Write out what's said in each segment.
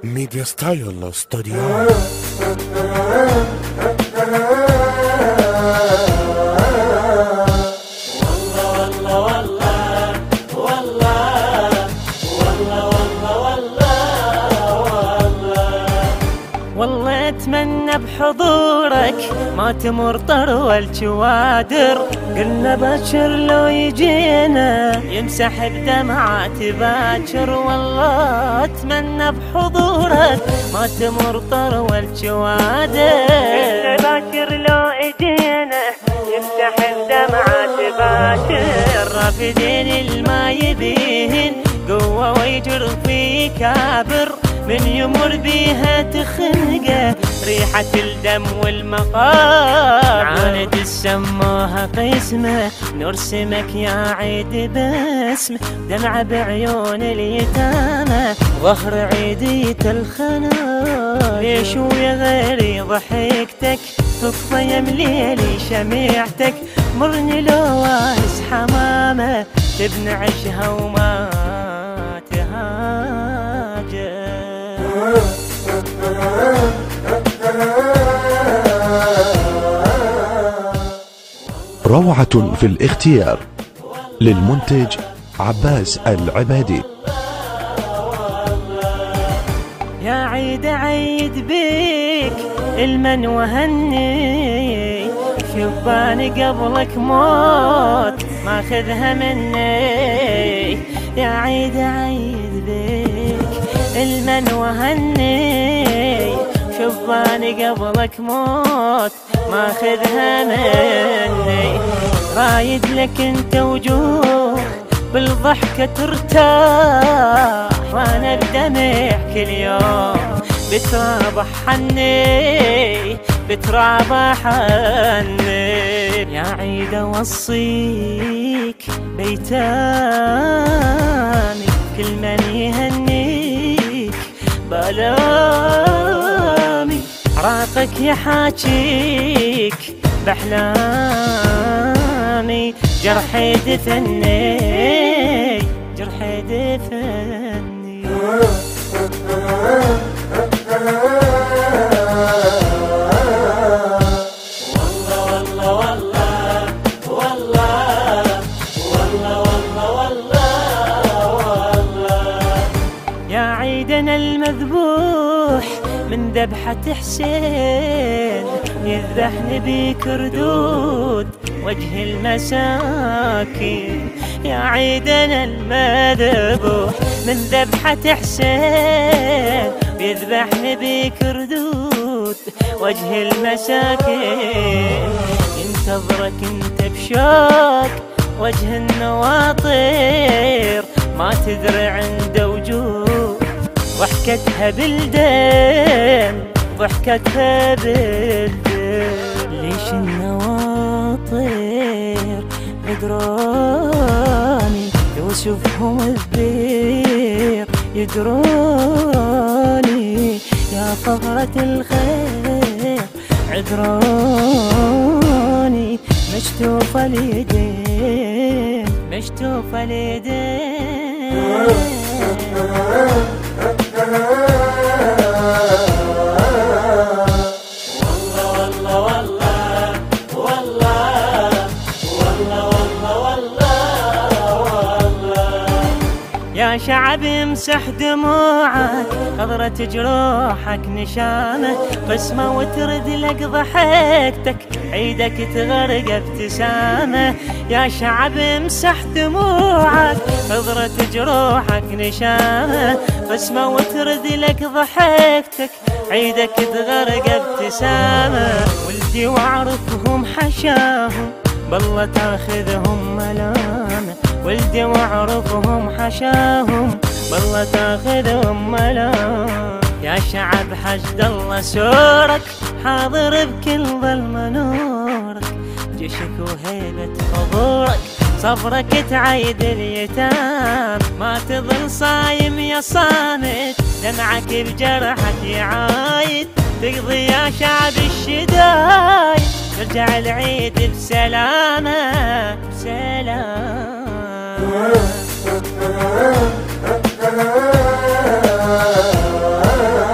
ميديا ستايل ستوديو. والله اتمنى بحضورك ما تمر طروى الجوادر، قلنا باكر لو يجينا يمسح بدمعات باكر. والله اتمنى بحضورك ما تمر طروى الجوادر، قلنا باكر لو يجينا يمسح بدمعات باكر. رافدين الما يبيهن قوة ويجر في كابر، من يمر بيها تخنقه ريحة الدم والمقابر. عاند سموها قسمه نرسمك يا عيد باسمه، دمعة بعيون اليتامى ظهر عيدية الخنا. ليش ويا غيري ضحكتك تطفى يا مليلي شميعتك، مرني لو وايس حمامه تبني عشها وما تهاجر. روعة في الاختيار للمنتج عباس العبادي. يا عيد عيد بيك المن وهني، شباني قبلك موت ما خذها مني. يا عيد عيد بيك المن وهني، شباني قبلك موت ما خذها مني. رايد لك انت وجوه بالضحكة ترتاح، وانا بدمع كل يوم بترابح عني بترابح عني. يا عيد اوصيك بيتامي كل من يهنيك بلامي، عراقك يحاكيك بأحلامي. جرحي دفني جرحي دفني. يا عيدنا المذبوح من ذبحة حسين، يذبحني بيك ردود وجه المساكين. يا عيدنا المذبوح من ذبحة حسين، يذبحني بيك ردود وجه المساكين. ينتظرك انت بشوق وجه النواطير، ما تدري عنده وجود ضحكتها بالدين ضحكتها بالدين. ليش النواطير يدروني يوسفهم الذبير يدروني، يا فقرة الخير عذروني. مشتوفة اليدين مشتوفة اليدين. يا شعب امسح دموعك قدرة جروحك نشامة، قسمة وترد لك ضحكتك عيدك تغرق ابتسامة. يا شعب امسح دموعك قدرة جروحك نشامة، قسمة وترد لك ضحكتك عيدك تغرق ابتسامة. ولدي واعرفهم حشاهم بالله تاخذهم ملامة، ولدي واعرفهم حشاهم بالله تاخذهم ملام. يا شعب حشد الله سورك حاضر بكل ظلمة نورك، جيشك وهيبة حضورك صبرك تعيد اليتام. ما تظل صايم يا صامت دمعك بجرحك يعايد، تقضي يا شعب الشدايد ترجع العيد بسلامة بسلام.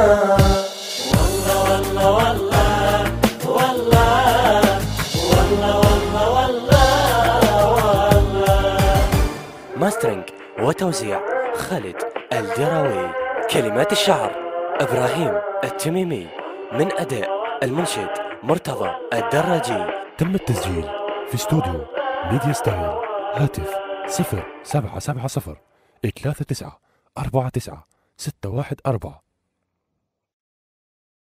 ماسترنج وتوزيع خالد الدراوي. كلمات الشعر إبراهيم التميمي، من أداء المنشد مرتضى الدراجي. تم التسجيل في استوديو ميديا ستايل. هاتف 0770 39 49 614.